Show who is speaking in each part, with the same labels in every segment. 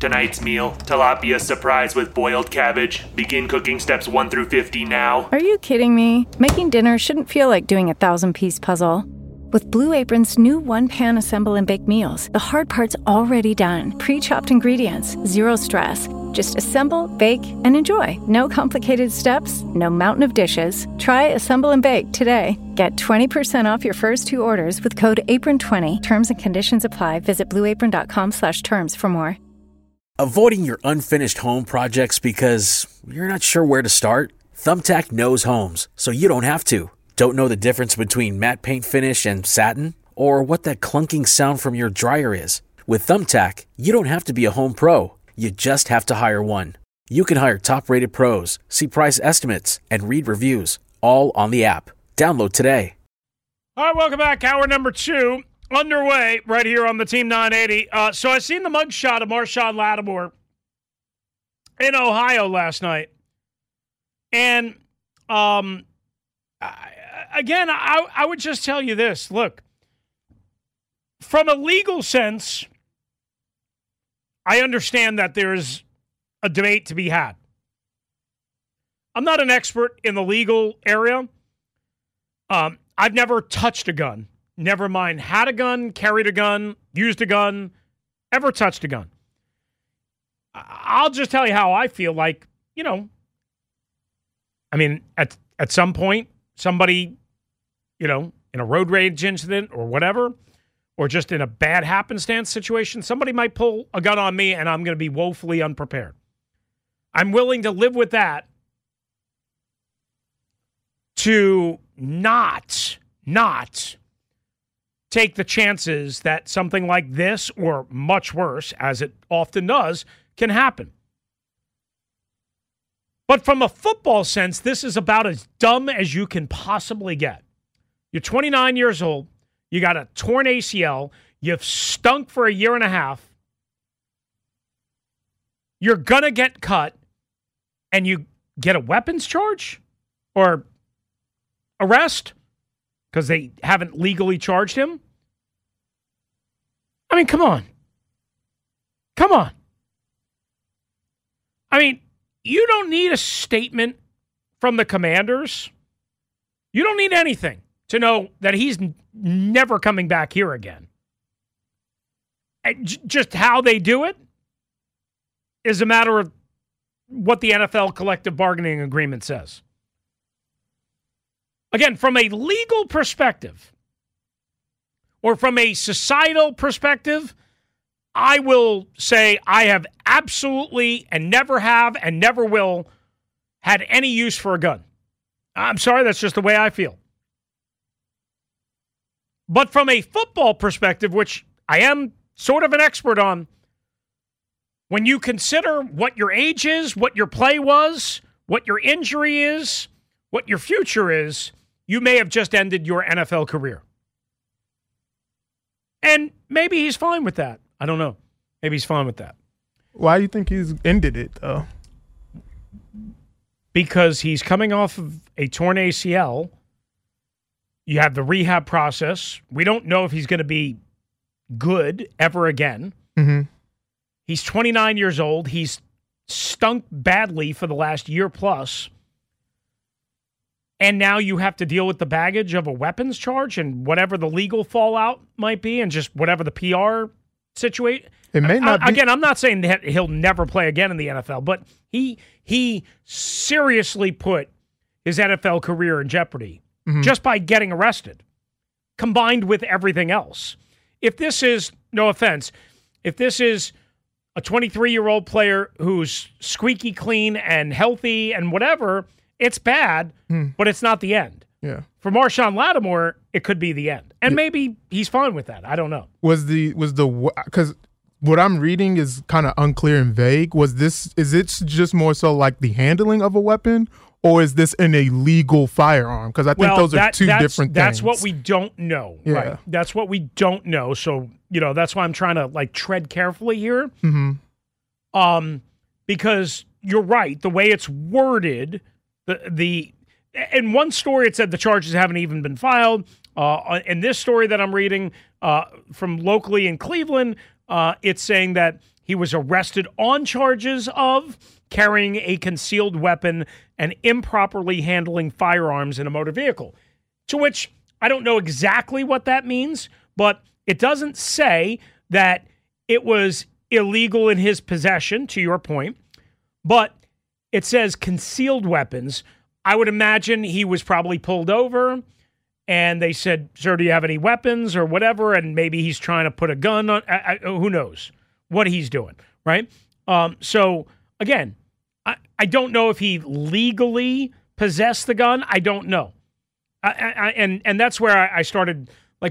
Speaker 1: Tonight's meal, tilapia surprise with boiled cabbage. Begin cooking steps 1 through 50 now.
Speaker 2: Are you kidding me? Making dinner shouldn't feel like doing a 1,000-piece puzzle. With Blue Apron's new one-pan assemble and bake meals, the hard part's already done. Pre-chopped ingredients, zero stress. Just assemble, bake, and enjoy. No complicated steps, no mountain of dishes. Try Assemble and Bake today. Get 20% off your first 2 orders with code APRON20. Terms and conditions apply. Visit blueapron.com/terms for more.
Speaker 3: Avoiding your unfinished home projects because you're not sure where to start? Thumbtack knows homes, so you don't have to. Don't know the difference between matte paint finish and satin? Or what that clunking sound from your dryer is? With Thumbtack, you don't have to be a home pro. You just have to hire one. You can hire top-rated pros, see price estimates, and read reviews, all on the app. Download today.
Speaker 4: All right, welcome back. Hour number 2 underway right here on the Team 980. So I seen the mugshot of Marshon Lattimore in Ohio last night. And I would just tell you this. Look, from a legal sense, I understand that there's a debate to be had. I'm not an expert in the legal area. I've never touched a gun. Never mind had a gun, carried a gun, used a gun, ever touched a gun. I'll just tell you how I feel like, at some point, somebody, in a road rage incident or whatever, or just in a bad happenstance situation, somebody might pull a gun on me and I'm going to be woefully unprepared. I'm willing to live with that to not take the chances that something like this, or much worse, as it often does, can happen. But from a football sense, this is about as dumb as you can possibly get. You're 29 years old. You got a torn ACL. You've stunk for a year and a half. You're going to get cut, and you get a weapons charge or arrest because they haven't legally charged him. I mean, come on. Come on. I mean, you don't need a statement from the Commanders. You don't need anything to know that he's never coming back here again. Just how they do it is a matter of what the NFL collective bargaining agreement says. Again, from a legal perspective or from a societal perspective, I will say I have absolutely and never have and never will had any use for a gun. I'm sorry, that's just the way I feel. But from a football perspective, which I am sort of an expert on, when you consider what your age is, what your play was, what your injury is, what your future is, you may have just ended your NFL career. And maybe he's fine with that. I don't know. Maybe he's fine with that.
Speaker 5: Why do you think he's ended it, though?
Speaker 4: Because he's coming off of a torn ACL. You have the rehab process. We don't know if he's going to be good ever again.
Speaker 5: Mm-hmm.
Speaker 4: He's 29 years old. He's stunk badly for the last year plus. And now you have to deal with the baggage of a weapons charge and whatever the legal fallout might be and just whatever the PR situation.
Speaker 5: It may not be.
Speaker 4: Again, I'm not saying that he'll never play again in the NFL, but he seriously put his NFL career in jeopardy just by getting arrested, combined with everything else. If this is, no offense, if this is a 23-year-old player who's squeaky clean and healthy and whatever, it's bad, but it's not the end.
Speaker 5: Yeah.
Speaker 4: For Marshon Lattimore, it could be the end. And maybe he's fine with that. I don't know.
Speaker 5: Because what I'm reading is kind of unclear and vague. Is it just more so like the handling of a weapon, or is this an illegal firearm? Because I think those are two different things.
Speaker 4: That's what we don't know.
Speaker 5: Yeah.
Speaker 4: Right? That's what we don't know. So, that's why I'm trying to tread carefully here.
Speaker 5: Mm-hmm.
Speaker 4: Because you're right. The way it's worded, in one story it said the charges haven't even been filed. In this story that I'm reading from locally in Cleveland, it's saying that He was arrested on charges of carrying a concealed weapon and improperly handling firearms in a motor vehicle, to which I don't know exactly what that means, but it doesn't say that it was illegal in his possession, to your point, but it says concealed weapons. I would imagine he was probably pulled over and they said, sir, do you have any weapons or whatever? And maybe he's trying to put a gun on. Who knows what he's doing, right? So, again, I don't know if he legally possessed the gun. I don't know. And that's where I started,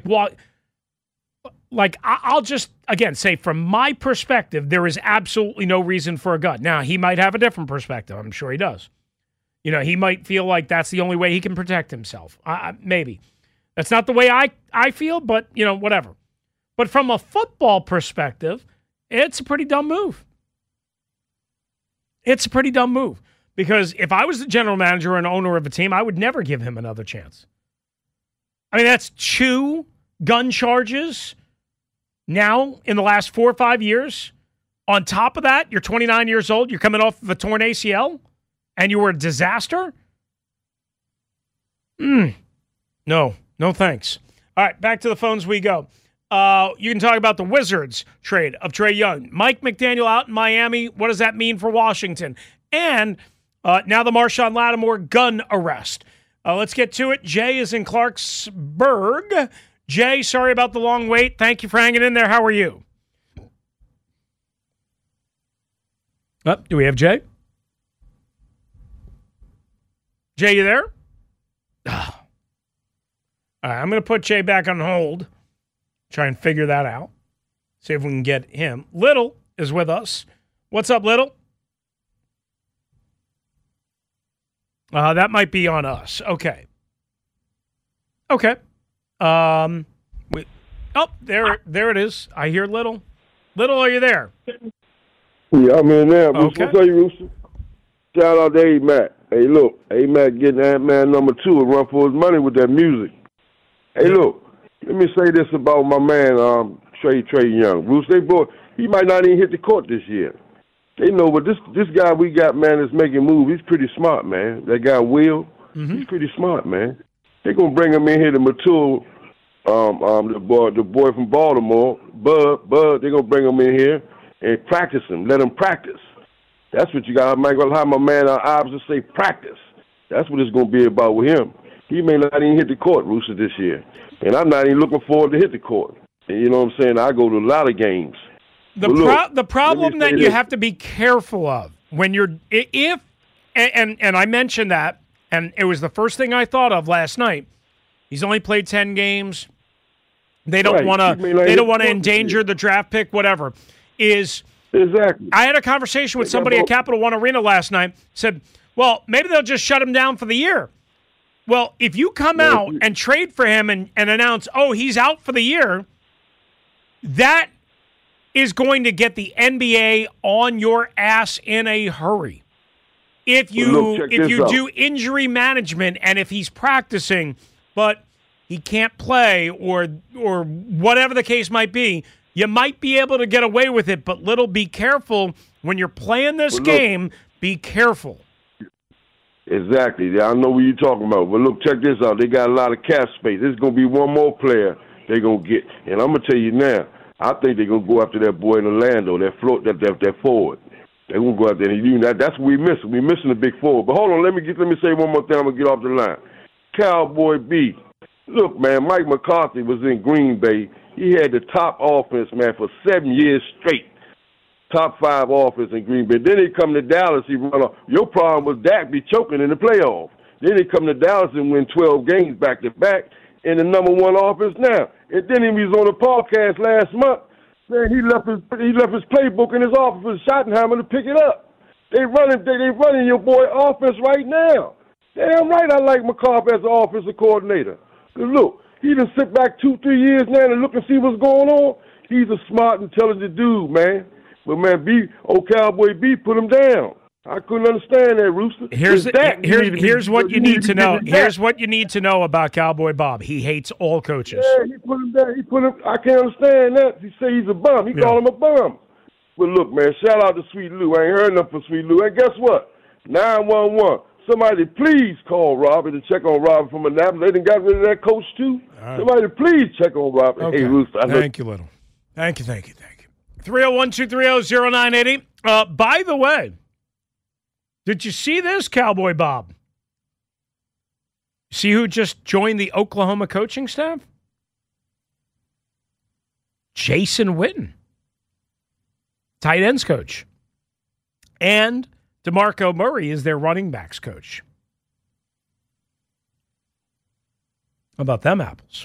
Speaker 4: I'll just, again, say from my perspective, there is absolutely no reason for a gun. Now, he might have a different perspective. I'm sure he does. He might feel like that's the only way he can protect himself. Maybe. That's not the way I feel, but, whatever. But from a football perspective, it's a pretty dumb move. It's a pretty dumb move. Because if I was the general manager and owner of a team, I would never give him another chance. I mean, that's 2 gun charges now in the last 4 or 5 years. On top of that, you're 29 years old, you're coming off of a torn ACL, and you were a disaster? No, thanks. All right, back to the phones we go. You can talk about the Wizards trade of Trae Young. Mike McDaniel out in Miami. What does that mean for Washington? And now the Marshawn Lattimore gun arrest. Let's get to it. Jay is in Clarksburg. Jay, sorry about the long wait. Thank you for hanging in there. How are you? Do we have Jay? Jay, you there? All right, I'm going to put Jay back on hold. Try and figure that out. See if we can get him. Little is with us. What's up, Little? That might be on us. Okay. There it is. I hear Little. Little, are you there?
Speaker 6: Yeah, I'm in there.
Speaker 4: Okay.
Speaker 6: What's up, Rooster? Shout out to A-Mac. Hey, look, A-Mac getting Ant-Man number 2 a run for his money with that music. Hey, look, let me say this about my man, Trae Young. Bruce, he might not even hit the court this year. They know, but this guy we got, man, that's making moves, he's pretty smart, man. That guy, Will, he's pretty smart, man. They're going to bring him in here to mature, the boy from Baltimore, Bud, they're going to bring him in here and practice him, let him practice. That's what you got to have my man Ives say practice. That's what it's going to be about with him. He may not even hit the court, Rooster, this year. And I'm not even looking forward to hit the court. And you know what I'm saying? I go to a lot of games.
Speaker 4: The problem that you have to be careful of when you're and I mentioned that, and it was the first thing I thought of last night. He's only played 10 games. They don't want to endanger the draft pick, whatever.
Speaker 6: Exactly.
Speaker 4: I had a conversation with somebody at Capital One Arena last night. Said, well, maybe they'll just shut him down for the year. Well, if you come out and trade for him and announce, he's out for the year, that is going to get the NBA on your ass in a hurry. If you do injury management and if he's practicing, but he can't play or whatever the case might be, you might be able to get away with it. But Little, be careful when you're playing this game. Be careful.
Speaker 6: Exactly. Yeah, I know what you're talking about. But look, check this out. They got a lot of cap space. There's going to be one more player they're going to get. And I'm going to tell you now, I think they're going to go after that boy in Orlando, that forward. They're going to go out there and do that. That's what we missing. We're missing the big forward. But hold on, let me say one more thing. I'm going to get off the line. Cowboy B. Look, man, Mike McCarthy was in Green Bay. He had the top offense, man, for 7 years straight. Top 5 offense in Green Bay. Then he come to Dallas, he run off. Your problem was Dak be choking in the playoffs. Then he come to Dallas and win 12 games back-to-back in the number 1 offense now. And then he was on the podcast last month saying he left his playbook in his office with Schottenheimer to pick it up. They running your boy offense right now. Damn right I like McCarthy as an offensive coordinator. Look, he done sit back 2-3 years now and look and see what's going on. He's a smart, intelligent dude, man. But, man, Cowboy B put him down. I couldn't understand that, Rooster.
Speaker 4: Here's what you need to know. Here's what you need to know about Cowboy Bob. He hates all coaches.
Speaker 6: Yeah, he put him down. I can't understand that. He say he's a bum. He call him a bum. But look, man, shout out to Sweet Lou. I ain't heard nothing from Sweet Lou. And guess what? 911. Somebody please call Robert to check on Robert from Annapolis. They done got rid of that coach, too. Right. Somebody please check on Robert.
Speaker 4: Okay.
Speaker 6: Hey, Rooster.
Speaker 4: Thank you, Little. Thank you. 301-230-0980. By the way, did you see this, Cowboy Bob? See who just joined the Oklahoma coaching staff? Jason Witten, tight ends coach. And DeMarco Murray is their running backs coach. How about them apples?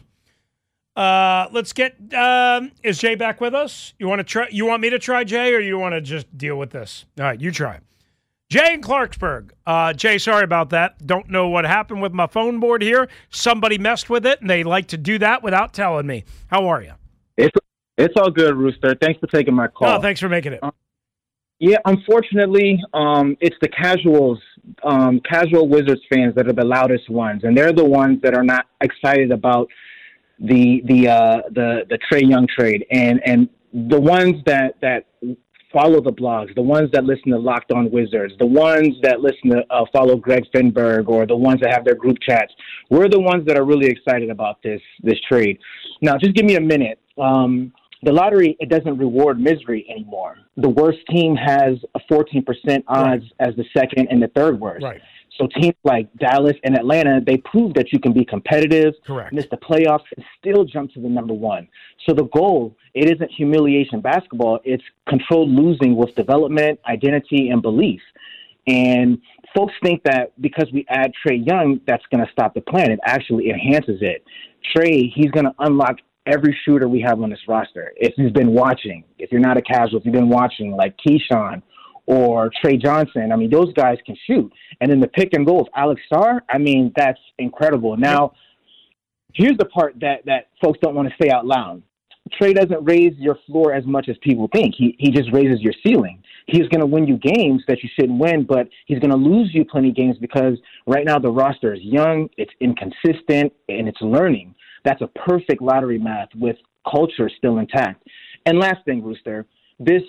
Speaker 4: Let's get. Is Jay back with us? You want to try? You want me to try Jay, or you want to just deal with this? All right, you try. Jay in Clarksburg. Jay, sorry about that. Don't know what happened with my phone board here. Somebody messed with it, and they like to do that without telling me. How are you?
Speaker 7: It's all good, Rooster. Thanks for taking my call.
Speaker 4: Oh, thanks for making it.
Speaker 7: Yeah, unfortunately, it's the casual Wizards fans that are the loudest ones, and they're the ones that are not excited about the Trae Young trade, and the ones that follow the blogs, the ones that listen to Locked On Wizards, the ones that listen to follow Greg Finberg, or the ones that have their group chats. We're the ones that are really excited about this trade. Now, just give me a minute. The lottery, it doesn't reward misery anymore. The worst team has a 14% odds as the second and the third worst.
Speaker 4: Right.
Speaker 7: So teams like Dallas and Atlanta, they prove that you can be competitive, miss the playoffs, and still jump to the number one. So the goal, it isn't humiliation basketball. It's controlled losing with development, identity, and belief. And folks think that because we add Trae Young, that's going to stop the plan. It actually enhances it. Trae, he's going to unlock every shooter we have on this roster. If you've been watching, if you're not a casual, if you've been watching like Keyshawn or Trey Johnson, I mean, those guys can shoot. And then the pick and go of Alex Sarr, I mean, that's incredible. Now, here's the part that folks don't want to say out loud. Trae doesn't raise your floor as much as people think. He just raises your ceiling. He's going to win you games that you shouldn't win, but he's going to lose you plenty of games because right now the roster is young, it's inconsistent, and it's learning. That's a perfect lottery math with culture still intact. And last thing, Rooster, this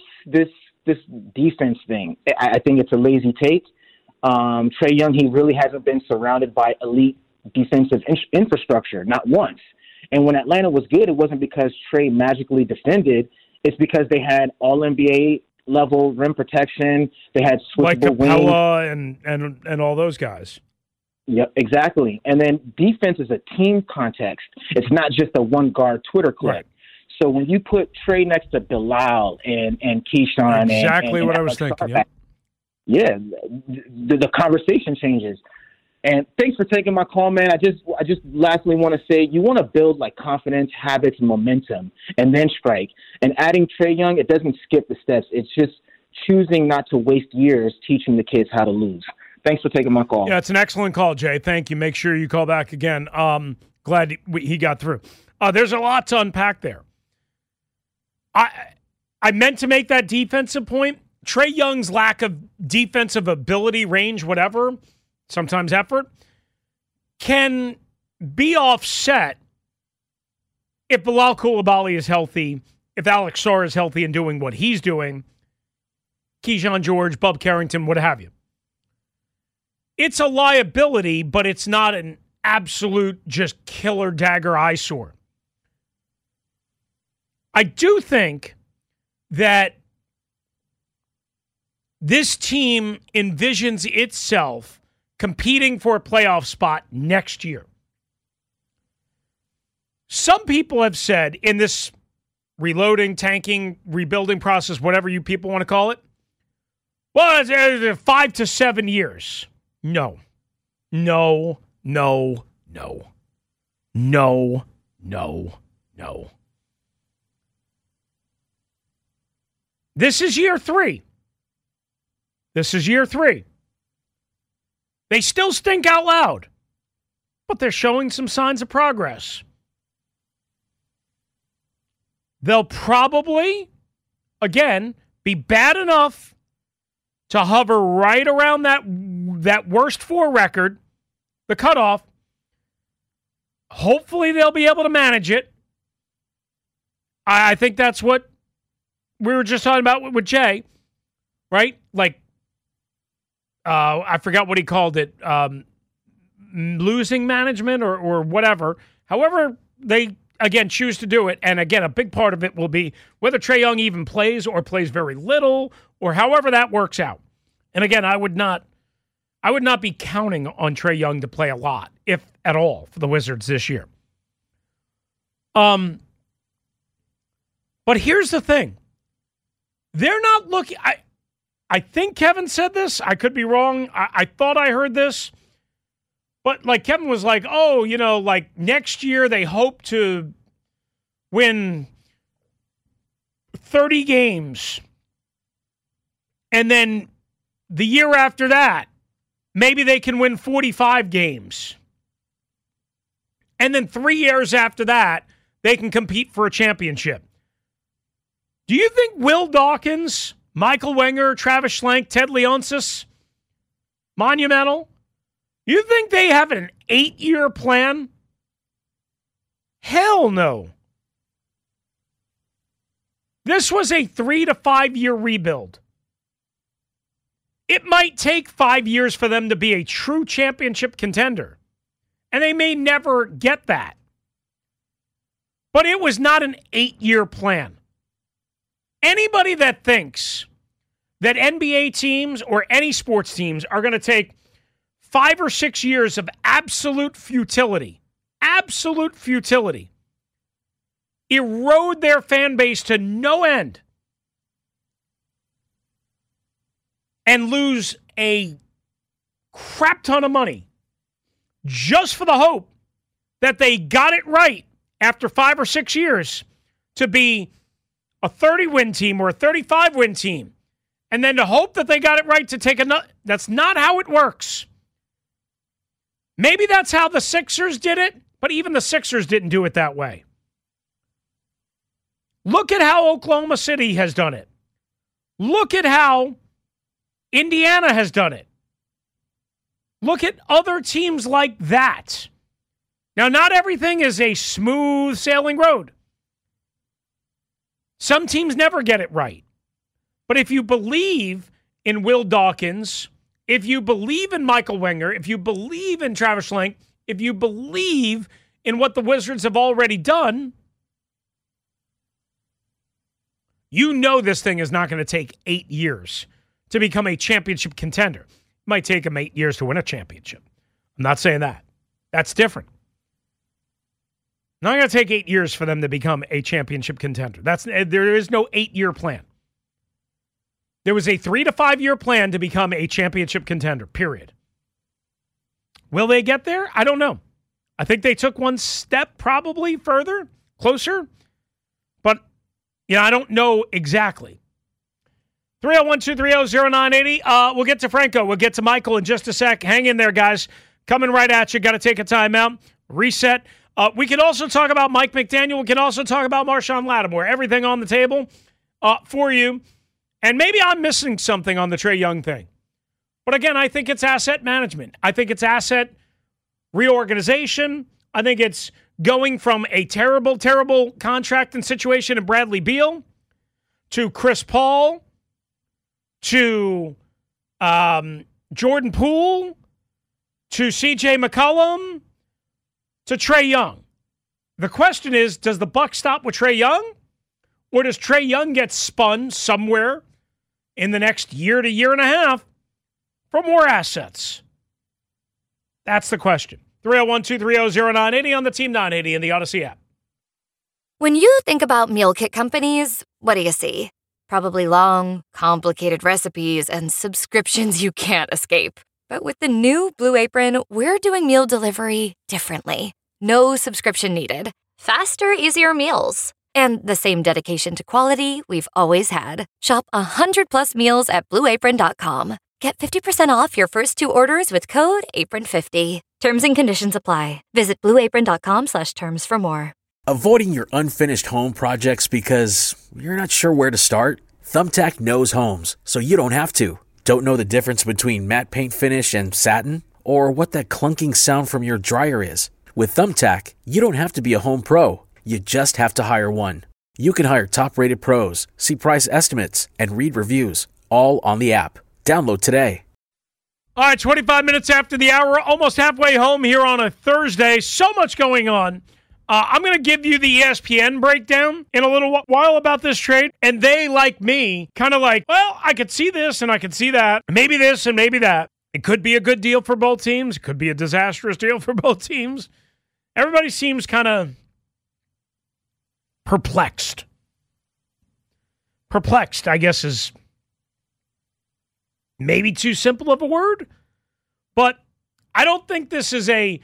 Speaker 7: defense thing, I think it's a lazy take. Trae Young, he really hasn't been surrounded by elite defensive infrastructure, not once. And when Atlanta was good, it wasn't because Trae magically defended. It's because they had all-NBA level rim protection. They had switchable
Speaker 4: like Capella and all those guys.
Speaker 7: Yep, exactly. And then defense is a team context. It's not just a one-guard Twitter clip. Right. So when you put Trae next to Bilal and Keyshawn,
Speaker 4: exactly what I was thinking.
Speaker 7: Yeah, the conversation changes. And thanks for taking my call, man. I just lastly want to say you want to build like confidence, habits, momentum, and then strike. And adding Trae Young, it doesn't skip the steps. It's just choosing not to waste years teaching the kids how to lose. Thanks for taking my call.
Speaker 4: Yeah, it's an excellent call, Jay. Thank you. Make sure you call back again. Glad he got through. There's a lot to unpack there. I meant to make that defensive point. Trae Young's lack of defensive ability, range, whatever, sometimes effort, can be offset if Bilal Coulibaly is healthy, if Alex Sarr is healthy and doing what he's doing, Keyshawn George, Bub Carrington, what have you. It's a liability, but it's not an absolute just killer dagger eyesore. I do think that this team envisions itself competing for a playoff spot next year. Some people have said in this reloading, tanking, rebuilding process, whatever you people want to call it, well, it's 5 to 7 years. No. This is year 3. They still stink out loud, but they're showing some signs of progress. They'll probably, again, be bad enough to hover right around that worst 4 record, the cutoff. Hopefully they'll be able to manage it. I think that's what we were just talking about with Jay, right? Like, I forgot what he called it, losing management or whatever. However, they, again, choose to do it. And again, a big part of it will be whether Trae Young even plays or plays very little or however that works out. And again, I would not be counting on Trae Young to play a lot, if at all, for the Wizards this year. But here's the thing. They're not looking... I think Kevin said this. I could be wrong. I thought I heard this. But like Kevin was like, oh, like next year they hope to win 30 games. And then the year after that, maybe they can win 45 games. And then 3 years after that, they can compete for a championship. Do you think Will Dawkins, Michael Wenger, Travis Schlenk, Ted Leonsis, Monumental, you think they have an 8-year plan? Hell no. This was a 3 to 5 year rebuild. It might take 5 years for them to be a true championship contender. And they may never get that. But it was not an 8-year plan. Anybody that thinks that NBA teams or any sports teams are going to take 5 or 6 years of absolute futility, erode their fan base to no end, and lose a crap ton of money just for the hope that they got it right after 5 or 6 years to be a 30-win team or a 35-win team, and then to hope that they got it right to take another. That's not how it works. Maybe that's how the Sixers did it, but even the Sixers didn't do it that way. Look at how Oklahoma City has done it. Look at how Indiana has done it. Look at other teams like that. Now, not everything is a smooth sailing road. Some teams never get it right. But if you believe in Will Dawkins, if you believe in Michael Wenger, if you believe in Travis Schlenk, if you believe in what the Wizards have already done, you know this thing is not going to take 8 years to become a championship contender. It might take them 8 years to win a championship. I'm not saying that. That's different. Not going to take 8 years for them to become a championship contender. There is no 8-year plan. There was a 3 to 5 year plan to become a championship contender, period. Will they get there? I don't know. I think they took one step probably further, closer. But, I don't know exactly. 301-230-0980. We'll get to Franco. We'll get to Michael in just a sec. Hang in there, guys. Coming right at you. Got to take a timeout. Reset. We can also talk about Mike McDaniel. We can also talk about Marshawn Lattimore. Everything on the table for you. And maybe I'm missing something on the Trae Young thing. But again, I think it's asset management. I think it's asset reorganization. I think it's going from a terrible, terrible contract and situation in Bradley Beal to Chris Paul to Jordan Poole to C.J. McCollum to Trae Young. The question is, does the buck stop with Trae Young? Or does Trae Young get spun somewhere in the next year to year and a half for more assets? That's the question. 301-230-0980 on the Team 980 in the Odyssey app.
Speaker 8: When you think about meal kit companies, what do you see? Probably long, complicated recipes and subscriptions you can't escape. But with the new Blue Apron, we're doing meal delivery differently. No subscription needed. Faster, easier meals. And the same dedication to quality we've always had. Shop 100+ meals at BlueApron.com. Get 50% off your first 2 orders with code APRON50. Terms and conditions apply. Visit BlueApron.com/terms for more.
Speaker 3: Avoiding your unfinished home projects because you're not sure where to start? Thumbtack knows homes, so you don't have to. Don't know the difference between matte paint finish and satin? Or what that clunking sound from your dryer is? With Thumbtack, you don't have to be a home pro. You just have to hire one. You can hire top-rated pros, see price estimates, and read reviews, all on the app. Download today.
Speaker 4: All right, 25 minutes after the hour, almost halfway home here on a Thursday. So much going on. I'm going to give you the ESPN breakdown in a little while about this trade. And they, like me, kind of like, well, I could see this and I could see that. Maybe this and maybe that. It could be a good deal for both teams. It could be a disastrous deal for both teams. Everybody seems kind of perplexed. Perplexed, I guess, is maybe too simple of a word. But I don't think this is I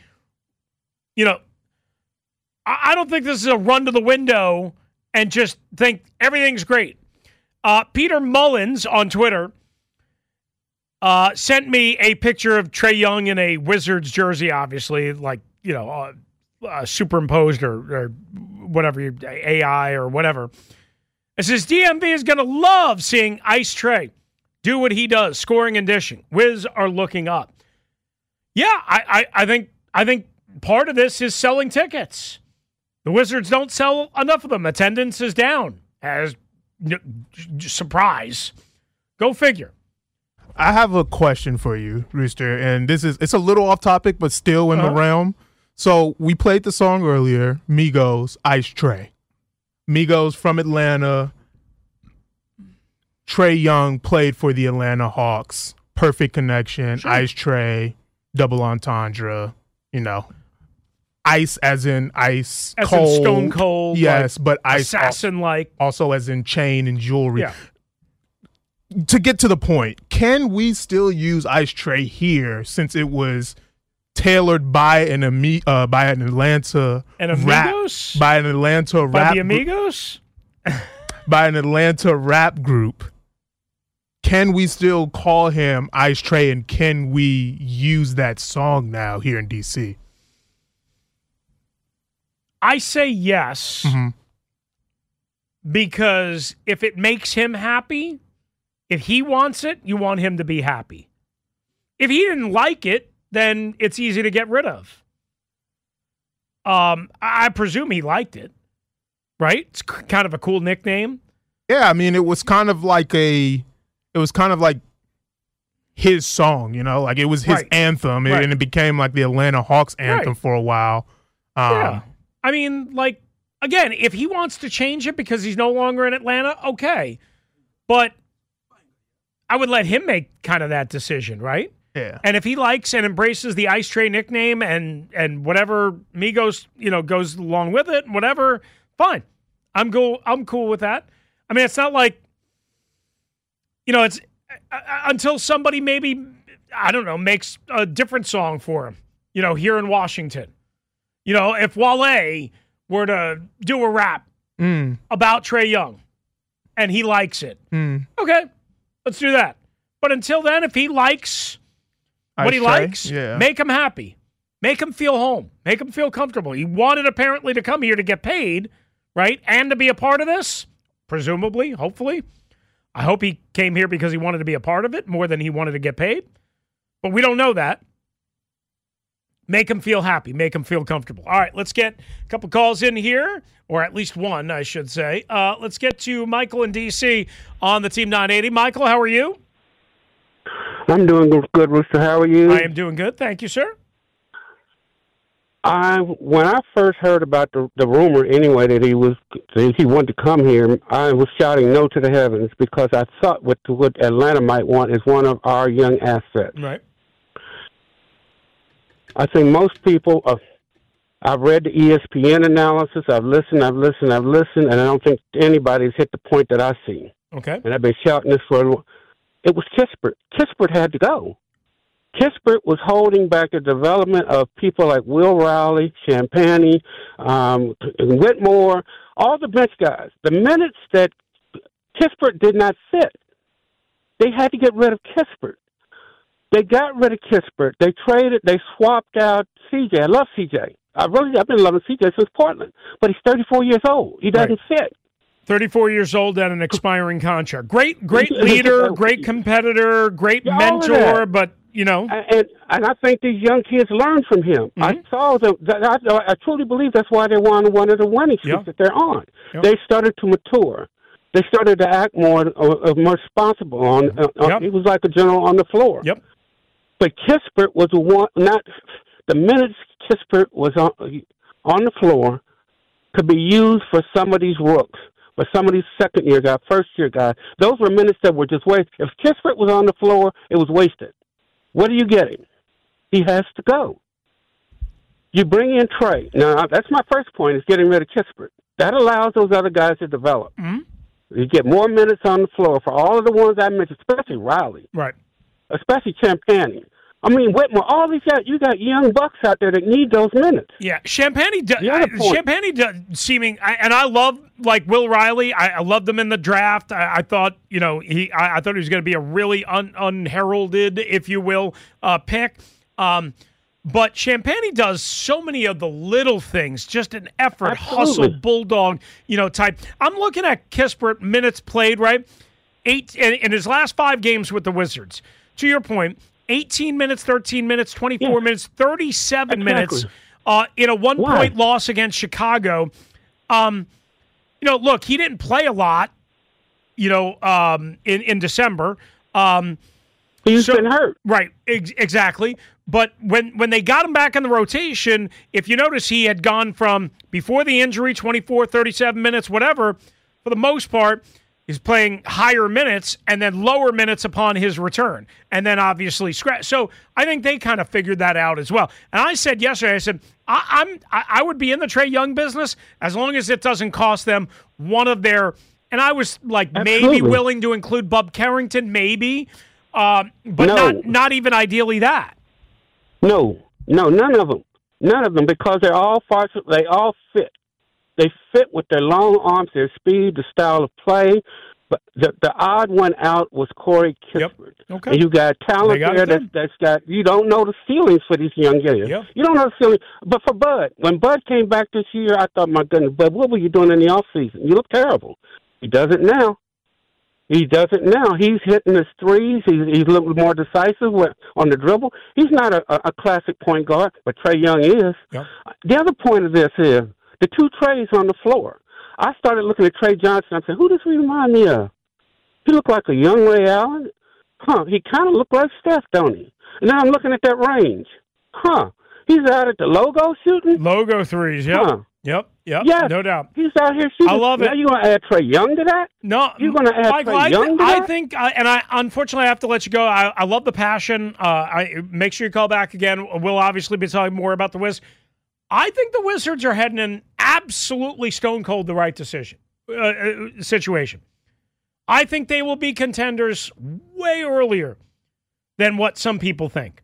Speaker 4: don't think this is a run to the window and just think everything's great. Peter Mullins on Twitter sent me a picture of Trae Young in a Wizards jersey, obviously, like, superimposed or whatever, AI or whatever. It says, DMV is going to love seeing Ice Trae do what he does, scoring and dishing. Wiz are looking up. Yeah, I think part of this is selling tickets. The Wizards don't sell enough of them. Attendance is down. Surprise. Go figure.
Speaker 5: I have a question for you, Rooster, and it's a little off topic, but still in the realm. So we played the song earlier, Migos, Ice Trae. Migos from Atlanta. Trae Young played for the Atlanta Hawks. Perfect connection. Sure. Ice Trae, double entendre, Ice as in ice, as cold.
Speaker 4: In stone cold.
Speaker 5: Yes,
Speaker 4: like
Speaker 5: but ice.
Speaker 4: Assassin-like.
Speaker 5: Also as in chain and jewelry.
Speaker 4: Yeah.
Speaker 5: To get to the point, can we still use Ice Trae here since it was tailored by an Atlanta
Speaker 4: by the Amigos?
Speaker 5: By an Atlanta rap group. Can we still call him Ice Trae, and can we use that song now here in DC?
Speaker 4: I say yes, because if it makes him happy, if he wants it, you want him to be happy. If he didn't like it, then it's easy to get rid of. I presume he liked it, right? It's kind of a cool nickname.
Speaker 5: Yeah, I mean, it was kind of like his song, like it was his anthem, and it became like the Atlanta Hawks anthem for a while.
Speaker 4: Yeah. I mean, like, again, if he wants to change it because he's no longer in Atlanta, okay. But I would let him make kind of that decision, right?
Speaker 5: Yeah.
Speaker 4: And if he likes and embraces the Ice Trae nickname and whatever Migos, goes along with it, whatever, fine. I'm cool with that. I mean, it's not like, it's until somebody maybe, I don't know, makes a different song for him, here in Washington. If Wale were to do a rap about Trae Young and he likes it, okay, let's do that. But until then, if he likes what he likes, make him happy. Make him feel home. Make him feel comfortable. He wanted apparently to come here to get paid, right? And to be a part of this, presumably, hopefully. I hope he came here because he wanted to be a part of it more than he wanted to get paid. But we don't know that. Make him feel happy. Make him feel comfortable. All right, let's get a couple calls in here, or at least one, I should say. Let's get to Michael in D.C. on the Team 980. Michael, how are you?
Speaker 9: I'm doing good, Rooster. How are you?
Speaker 4: I am doing good. Thank you, sir.
Speaker 9: When I first heard about the rumor, anyway, that he wanted to come here, I was shouting no to the heavens because I thought what Atlanta might want is one of our young assets.
Speaker 4: Right.
Speaker 9: I think most people, I've read the ESPN analysis, I've listened, and I don't think anybody's hit the point that I see.
Speaker 4: Okay.
Speaker 9: And I've been shouting this it was Kispert. Kispert had to go. Kispert was holding back the development of people like Will Riley, Champagnie, Whitmore, all the bench guys. The minutes that Kispert did not fit, they had to get rid of Kispert. They got rid of Kispert. They swapped out CJ. I love CJ. I've been loving CJ since Portland. But he's 34 years old. He doesn't fit.
Speaker 4: 34 years old and an expiring contract. Great leader, great competitor, great mentor, but
Speaker 9: And I think these young kids learn from him.
Speaker 4: Mm-hmm.
Speaker 9: I saw them. I truly believe that's why they won one of the winning streaks that they're on.
Speaker 4: Yep.
Speaker 9: They started to mature. They started to act more responsible. He was like a general on the floor.
Speaker 4: Yep.
Speaker 9: But Kispert was not the minutes Kispert was on the floor could be used for some of these rooks, for some of these second-year guys, first-year guys. Those were minutes that were just wasted. If Kispert was on the floor, it was wasted. What are you getting? He has to go. You bring in Trey. Now, that's my first point, is getting rid of Kispert. That allows those other guys to develop.
Speaker 4: Mm-hmm.
Speaker 9: You get more minutes on the floor for all of the ones I mentioned, especially Riley.
Speaker 4: Right.
Speaker 9: Especially Champagnie. I mean, Whitmore, all these guys, you got young bucks out there that need those minutes.
Speaker 4: Yeah, Champagnie seeming, and I love, like, Will Riley. I loved him in the draft. I thought, I thought he was going to be a really unheralded, if you will, pick. But Champagnie does so many of the little things, just an effort, hustle, bulldog, type. I'm looking at Kispert minutes played, right? In his last 5 games with the Wizards. To your point, 18 minutes, 13 minutes, 24 minutes, 37 minutes in a 1-point loss against Chicago. Look, he didn't play a lot, in December.
Speaker 9: He's been hurt.
Speaker 4: Right, exactly. But when they got him back in the rotation, if you notice, he had gone from, before the injury, 24, 37 minutes, whatever, for the most part, he's playing higher minutes and then lower minutes upon his return. And then obviously scratch. So I think they kind of figured that out as well. And I said yesterday, I would be in the Trae Young business as long as it doesn't cost them one of their, and I was like maybe willing to include Bub Carrington, maybe, but not even ideally that.
Speaker 9: No, none of them, because they all fit. They fit with their long arms, their speed, the style of play. But the odd one out was Corey Kispert.
Speaker 4: Yep. Okay.
Speaker 9: And you got talent there that's got, you don't know the ceilings for these young guys.
Speaker 4: Yep.
Speaker 9: You don't know the ceiling. But for Bud, when Bud came back this year, I thought, my goodness, Bud, what were you doing in the offseason? You look terrible. He does it now. He's hitting his threes. He's a little more decisive on the dribble. He's not a classic point guard, but Trae Young is.
Speaker 4: Yep.
Speaker 9: The other point of this is the 2 Trays on the floor. I started looking at Trey Johnson. I said, who does he remind me of? He looked like a young Ray Allen. He kind of looked like Steph, don't he? And now I'm looking at that range. He's out at the logo shooting?
Speaker 4: Logo threes, yep. Yep,
Speaker 9: yes,
Speaker 4: no doubt.
Speaker 9: He's out here shooting.
Speaker 4: I love it.
Speaker 9: Now you going to add Trae Young to that?
Speaker 4: No.
Speaker 9: You're going to add Trae Young to that?
Speaker 4: I think, and I unfortunately have to let you go. I love the passion. Make sure you call back again. We'll obviously be talking more about the Wizards. I think the Wizards are heading in absolutely stone cold the right situation. I think they will be contenders way earlier than what some people think.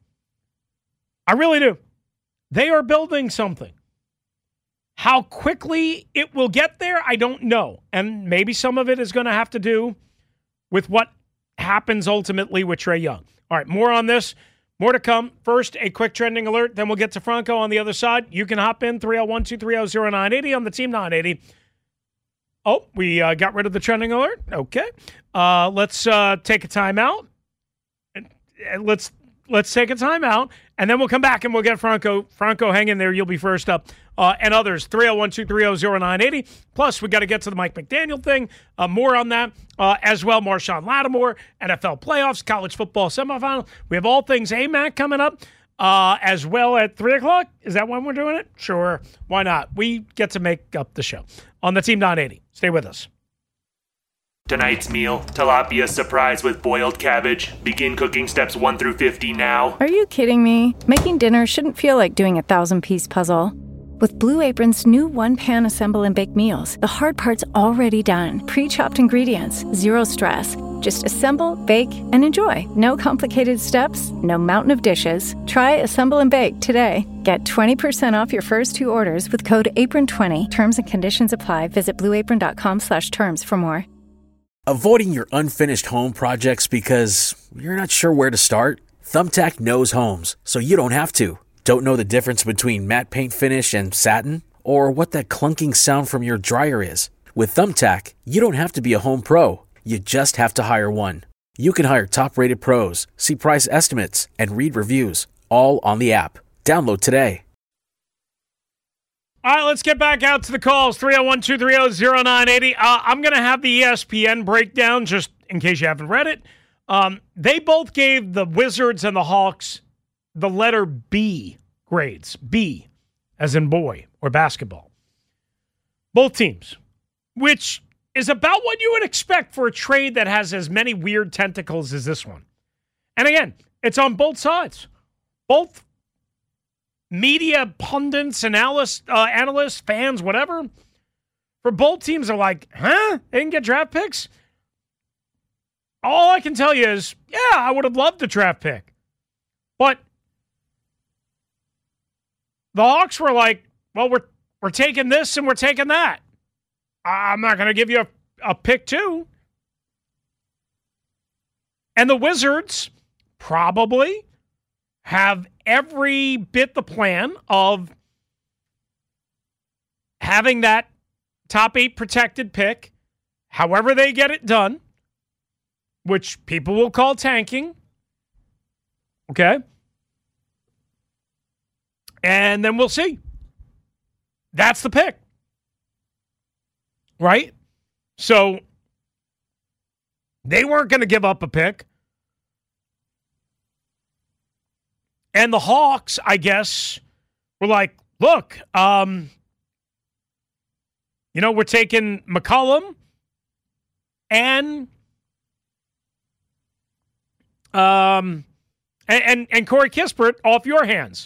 Speaker 4: I really do. They are building something. How quickly it will get there, I don't know. And maybe some of it is going to have to do with what happens ultimately with Trae Young. All right, more on this. More to come. First, a quick trending alert. Then we'll get to Franco on the other side. You can hop in 301-230-0980 on the Team 980. Oh, we got rid of the trending alert. Okay. Let's take a timeout. Let's take a timeout, and then we'll come back and we'll get Franco. Franco, hang in there. You'll be first up. And others, 301-230-0980. Plus, we got to get to the Mike McDaniel thing. More on that as well. Marshawn Lattimore, NFL playoffs, college football semifinal. We have all things AMAC coming up as well at 3 o'clock. Is that when we're doing it? Sure. Why not? We get to make up the show on the Team 980. Stay with us.
Speaker 1: Tonight's meal, tilapia surprise with boiled cabbage. Begin cooking steps 1 through 50 now.
Speaker 2: Are you kidding me? Making dinner shouldn't feel like doing a 1,000-piece puzzle. With Blue Apron's new one-pan assemble and bake meals, the hard part's already done. Pre-chopped ingredients, zero stress. Just assemble, bake, and enjoy. No complicated steps, no mountain of dishes. Try Assemble and Bake today. Get 20% off your first 2 orders with code APRON20. Terms and conditions apply. Visit blueapron.com/terms for more.
Speaker 3: Avoiding your unfinished home projects because you're not sure where to start? Thumbtack knows homes, so you don't have to. Don't know the difference between matte paint finish and satin? Or what that clunking sound from your dryer is? With Thumbtack, you don't have to be a home pro. You just have to hire one. You can hire top-rated pros, see price estimates, and read reviews, all on the app. Download today.
Speaker 4: All right, let's get back out to the calls. 301-230-0980. I'm going to have the ESPN breakdown just in case you haven't read it. They both gave the Wizards and the Hawks the letter B grades. B, as in boy or basketball. Both teams, which is about what you would expect for a trade that has as many weird tentacles as this one. And again, it's on both sides. Both media pundits, analysts, fans, whatever, for both teams are like, huh? They didn't get draft picks? All I can tell you is, yeah, I would have loved a draft pick. But the Hawks were like, well, we're taking this and we're taking that. I'm not going to give you a pick too. And the Wizards probably have every bit the plan of having that top 8 protected pick, however they get it done, which people will call tanking. Okay? And then we'll see. That's the pick. Right? So they weren't going to give up a pick. And the Hawks, I guess, were like, look, we're taking McCollum and Corey Kispert off your hands,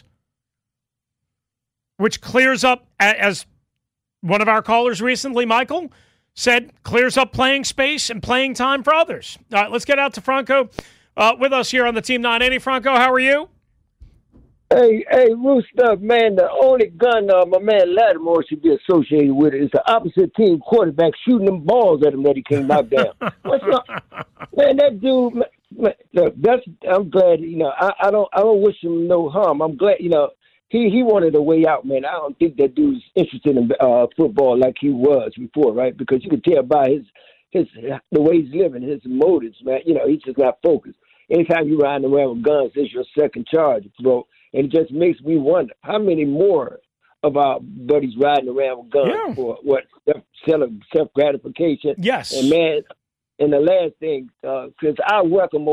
Speaker 4: which clears up, as one of our callers recently, Michael, said, clears up playing space and playing time for others. All right, let's get out to Franco with us here on the Team 980. Franco, how are you?
Speaker 10: Hey, Rooster, man, the only gun my man Lattimore should be associated with is the opposite team quarterback shooting them balls at him that he can't knock down. What's up? Man, that dude, man, look, I'm glad, I don't wish him no harm. I'm glad, he wanted a way out, man. I don't think that dude's interested in football like he was before, right? Because you can tell by the way he's living, his motives, man. He's just not focused. Anytime you're riding around with guns, it's your second charge, bro. And it just makes me wonder how many more of our buddies riding around with guns for what self-gratification.
Speaker 4: Yes.
Speaker 10: And man, and the last thing, since I welcome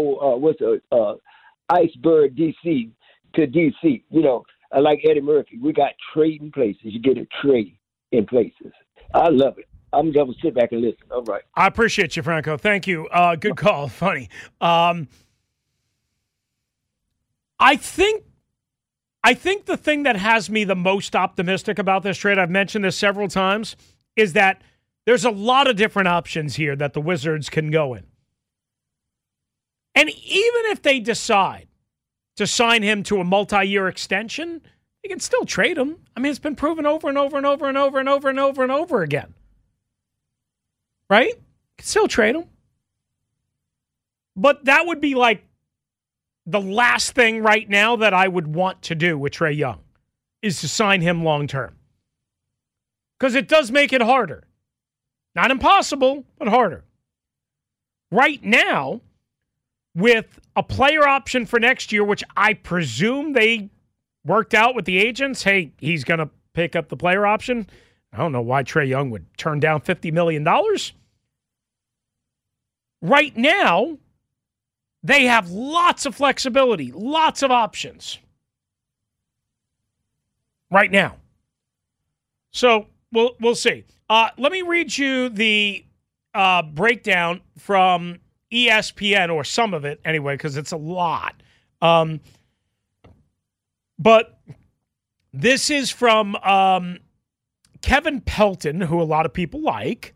Speaker 10: Iceberg DC to DC, like Eddie Murphy, we got trading places. You get a trade in places. I love it. I'm going to sit back and listen. All right.
Speaker 4: I appreciate you, Franco. Thank you. Good call. Funny. I think the thing that has me the most optimistic about this trade, I've mentioned this several times, is that there's a lot of different options here that the Wizards can go in. And even if they decide to sign him to a multi-year extension, they can still trade him. I mean, it's been proven over and over and over and over and over and over and over again. Right? You can still trade him. But that would be like the last thing right now that I would want to do with Trae Young is to sign him long-term. Because it does make it harder. Not impossible, but harder. Right now, with a player option for next year, which I presume they worked out with the agents, hey, he's going to pick up the player option. I don't know why Trae Young would turn down $50 million. Right now, they have lots of flexibility, lots of options. Right now. So we'll see. Let me read you the breakdown from ESPN, or some of it anyway, because it's a lot. But this is from Kevin Pelton, who a lot of people like.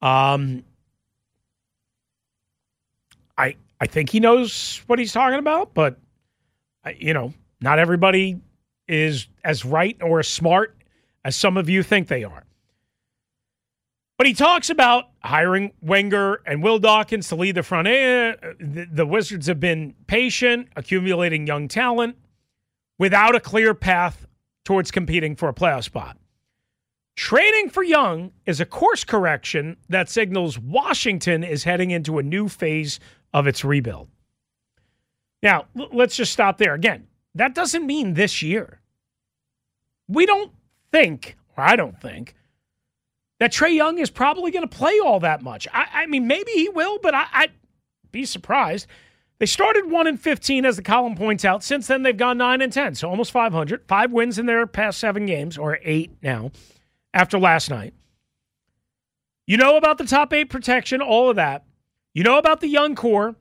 Speaker 4: I think he knows what he's talking about, but, not everybody is as right or as smart as some of you think they are. But he talks about hiring Wenger and Will Dawkins to lead the front end. The Wizards have been patient, accumulating young talent without a clear path towards competing for a playoff spot. Trading for Young is a course correction that signals Washington is heading into a new phase of its rebuild. Now, let's just stop there. Again, that doesn't mean this year. We don't think, or I don't think, that Trae Young is probably going to play all that much. I mean, maybe he will, but I'd be surprised. They started 1-15, as the column points out. Since then, they've gone 9-10, so almost 500. 5 wins in their past 7 games, or 8 now, after last night. You know about the top 8 protection, all of that. You know about the young core.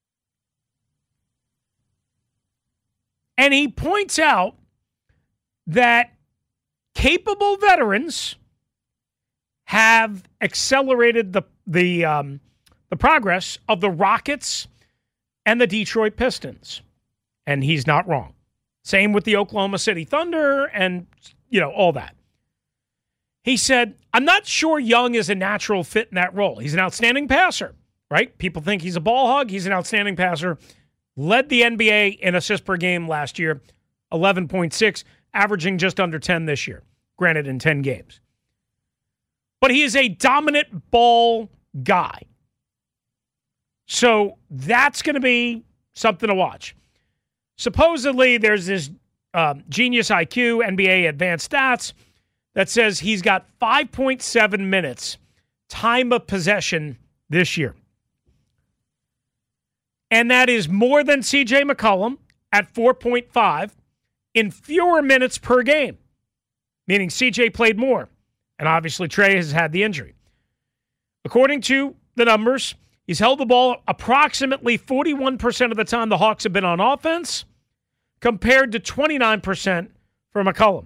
Speaker 4: And he points out that capable veterans have accelerated the progress of the Rockets and the Detroit Pistons. And he's not wrong. Same with the Oklahoma City Thunder and, all that. He said, I'm not sure Young is a natural fit in that role. He's an outstanding passer, right? People think he's a ball hog. He's an outstanding passer. Led the NBA in assists per game last year, 11.6, averaging just under 10 this year, granted in 10 games. But he is a dominant ball guy. So that's going to be something to watch. Supposedly, there's this Genius IQ, NBA Advanced Stats, that says he's got 5.7 minutes time of possession this year. And that is more than C.J. McCollum at 4.5 in fewer minutes per game, meaning C.J. played more. And obviously, Trae has had the injury. According to the numbers, he's held the ball approximately 41% of the time the Hawks have been on offense, compared to 29% for McCollum.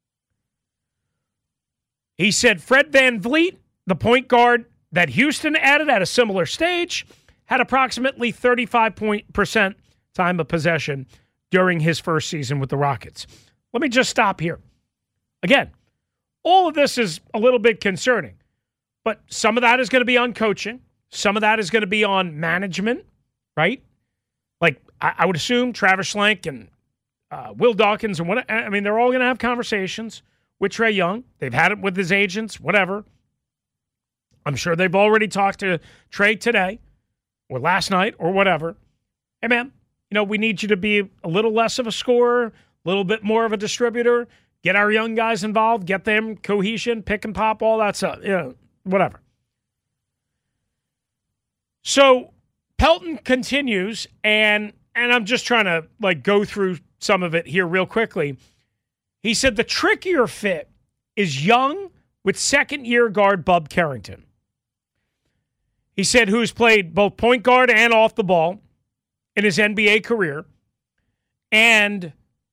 Speaker 4: He said Fred VanVleet, the point guard that Houston added at a similar stage, had approximately 35% time of possession during his first season with the Rockets. Let me just stop here. Again, all of this is a little bit concerning, but some of that is going to be on coaching. Some of that is going to be on management, right? Like, I would assume Travis Schlenk and Will Dawkins and they're all going to have conversations with Trae Young. They've had it with his agents, whatever. I'm sure they've already talked to Trae today or last night or whatever. Hey, man, we need you to be a little less of a scorer, a little bit more of a distributor, get our young guys involved, get them cohesion, pick and pop, all that stuff, whatever. So Pelton continues, and I'm just trying to go through some of it here real quickly. He said the trickier fit is Young with second-year guard Bub Carrington. He said who's played both point guard and off the ball in his NBA career and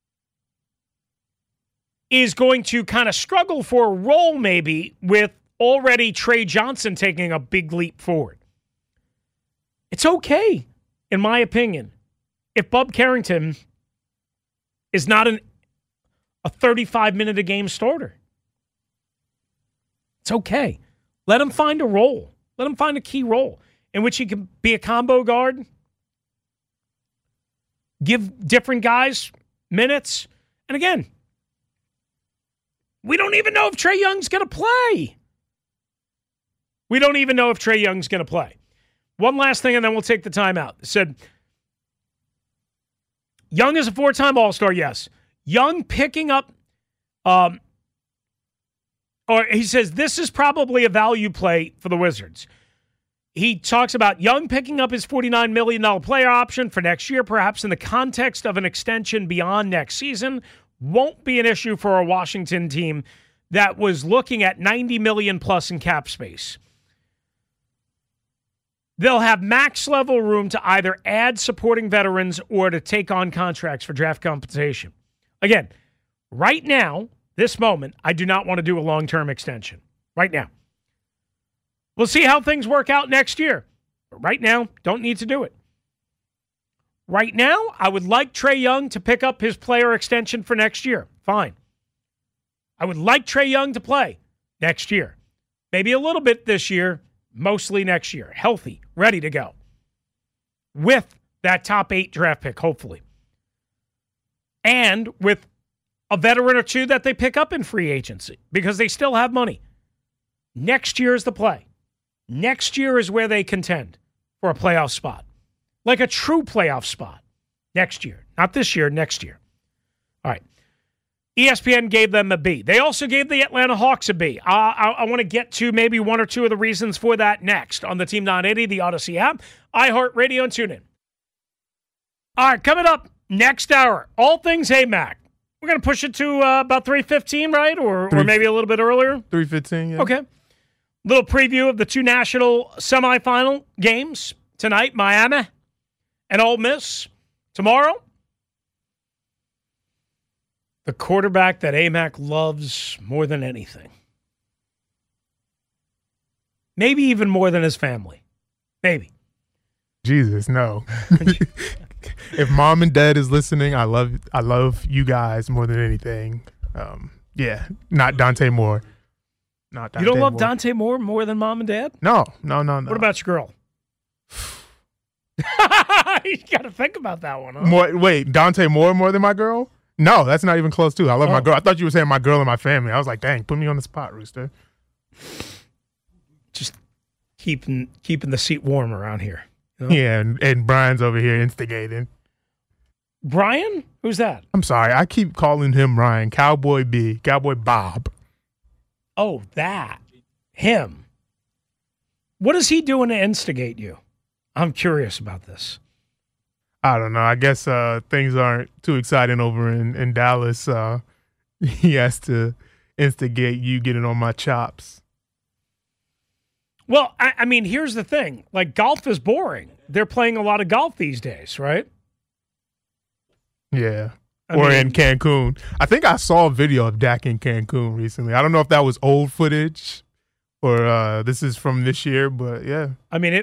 Speaker 4: is going to kind of struggle for a role maybe with already Trey Johnson taking a big leap forward. It's okay, in my opinion, if Bub Carrington is not a 35-minute-a-game starter. It's okay. Let him find a role. Let him find a key role in which he can be a combo guard, give different guys minutes. And again, we don't even know if Trae Young's going to play. We don't even know if Trae Young's going to play. One last thing, and then we'll take the timeout. It said, Young is a 4-time All-Star, yes. Young picking up, or he says this is probably a value play for the Wizards. He talks about Young picking up his $49 million player option for next year, perhaps in the context of an extension beyond next season. Won't be an issue for a Washington team that was looking at $90 million plus in cap space. They'll have max level room to either add supporting veterans or to take on contracts for draft compensation. Again, right now, this moment, I do not want to do a long-term extension. Right now. We'll see how things work out next year. But right now, don't need to do it. Right now, I would like Trae Young to pick up his player extension for next year. Fine. I would like Trae Young to play next year. Maybe a little bit this year, mostly next year. Healthy, ready to go. With that top 8 draft pick, hopefully. And with a veteran or two that they pick up in free agency because they still have money. Next year is the play. Next year is where they contend for a playoff spot. like a true playoff spot next year. Not this year, next year. All right. ESPN gave them a B. They also gave the Atlanta Hawks a B. I want to get to maybe one or two of the reasons for that next on the Team 980, the Odyssey app, iHeartRadio, and TuneIn. All right, coming up next hour, all things AMAC. We're going to push it to about 3:15, right? Or maybe a little bit earlier?
Speaker 5: 3:15, yeah.
Speaker 4: Okay. Little preview of the two national semifinal games tonight, Miami and Ole Miss. Tomorrow, the quarterback that AMAC loves more than anything. Maybe even more than his family. Maybe.
Speaker 5: Jesus, no. If mom and dad is listening, I love you guys more than anything. Yeah, not Dante Moore. Not Dante
Speaker 4: You don't love
Speaker 5: Moore.
Speaker 4: Dante Moore more than mom and dad?
Speaker 5: No.
Speaker 4: What about your girl? You got to think about that one, huh?
Speaker 5: Wait, Dante Moore more than my girl? No, that's not even close, too. I love my girl. I thought you were saying my girl and my family. I was like, dang, put me on the spot, Rooster.
Speaker 4: Just keeping the seat warm around here. You know?
Speaker 5: Yeah, and Brian's over here instigating.
Speaker 4: Brian? Who's that?
Speaker 5: I'm sorry. I keep calling him Brian. Cowboy Bob.
Speaker 4: Oh, that. Him. What is he doing to instigate you? I'm curious about this.
Speaker 5: I don't know. I guess things aren't too exciting over in Dallas. He has to instigate you getting on my chops.
Speaker 4: Well, I mean, here's the thing. Like, golf is boring. They're playing a lot of golf these days, right?
Speaker 5: Yeah. In Cancun. I think I saw a video of Dak in Cancun recently. I don't know if that was old footage or this is from this year, but yeah.
Speaker 4: I mean,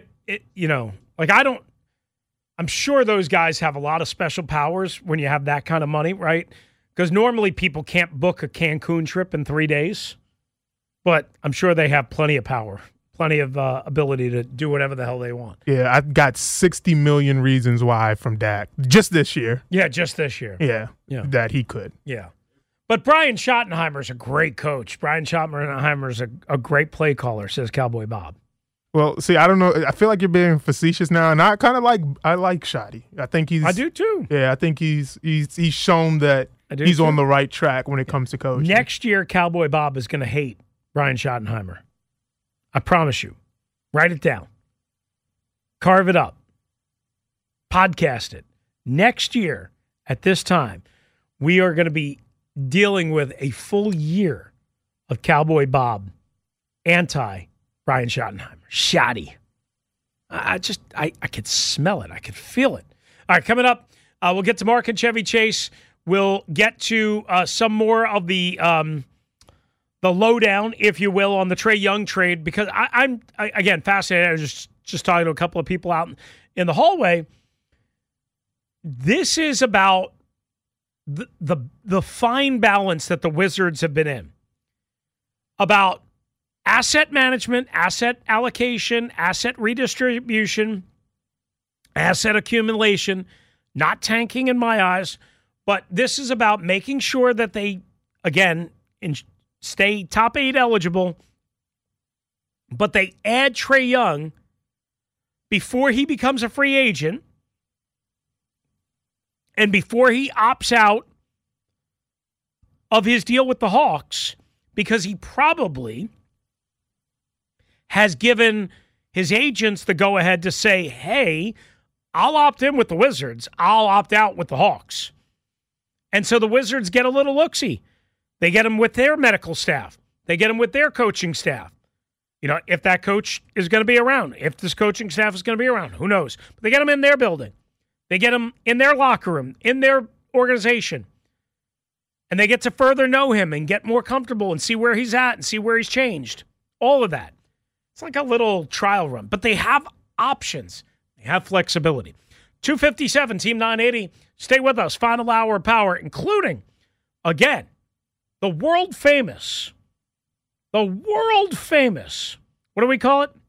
Speaker 4: I'm sure those guys have a lot of special powers when you have that kind of money, right? Because normally people can't book a Cancun trip in 3 days, but I'm sure they have plenty of power, plenty of ability to do whatever the hell they want.
Speaker 5: Yeah, I got 60 million reasons why from Dak just this year.
Speaker 4: Yeah, just this year.
Speaker 5: Yeah. That he could.
Speaker 4: Yeah. But Brian Schottenheimer's a great coach. Brian Schottenheimer's a great play caller, says Cowboy Bob.
Speaker 5: Well, see, I don't know. I feel like you're being facetious now, and I like Shotty. I
Speaker 4: do too.
Speaker 5: Yeah, I think he's shown that he's on the right track when it comes to coaching.
Speaker 4: Next year, Cowboy Bob is going to hate Brian Schottenheimer. I promise you. Write it down. Carve it up. Podcast it. Next year, at this time, we are going to be dealing with a full year of Cowboy Bob anti-Brian Schottenheimer. Shoddy. I could smell it. I could feel it. All right, coming up, we'll get to Mark and Chevy Chase. We'll get to some more of the lowdown, if you will, on the Trae Young trade, because I'm again fascinated. I was just talking to a couple of people out in the hallway. This is about the fine balance that the Wizards have been in about asset management, asset allocation, asset redistribution, asset accumulation, not tanking in my eyes, but this is about making sure that they, again, stay top 8 eligible, but they add Trae Young before he becomes a free agent and before he opts out of his deal with the Hawks, because he probably has given his agents the go-ahead to say, hey, I'll opt in with the Wizards. I'll opt out with the Hawks. And so the Wizards get a little look-see. They get him with their medical staff. They get him with their coaching staff. You know, if that coach is going to be around, if this coaching staff is going to be around, who knows? But they get him in their building. They get him in their locker room, in their organization. And they get to further know him and get more comfortable and see where he's at and see where he's changed. All of that. It's like a little trial run. But they have options. They have flexibility. 257, Team 980. Stay with us. Final hour of power, including, again, the world famous, what do we call it?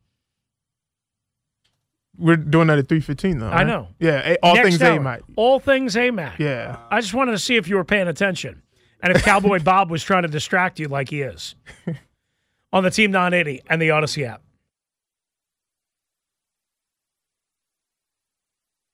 Speaker 5: We're doing that at 3:15, though. Right?
Speaker 4: I know.
Speaker 5: Yeah, all
Speaker 4: Next
Speaker 5: things
Speaker 4: hour,
Speaker 5: AMAC.
Speaker 4: All things AMAC.
Speaker 5: Yeah.
Speaker 4: I just wanted to see if you were paying attention and if Cowboy Bob was trying to distract you like he is. On the Team 980 and the Odyssey app.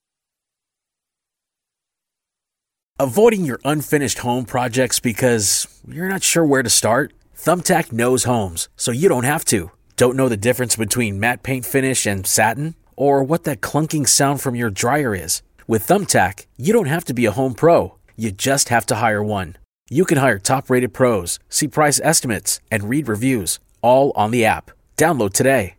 Speaker 3: Avoiding your unfinished home projects because you're not sure where to start? Thumbtack knows homes, so you don't have to. Don't know the difference between matte paint finish and satin? Or what that clunking sound from your dryer is? With Thumbtack, you don't have to be a home pro. You just have to hire one. You can hire top-rated pros, see price estimates, and read reviews, all on the app. Download today.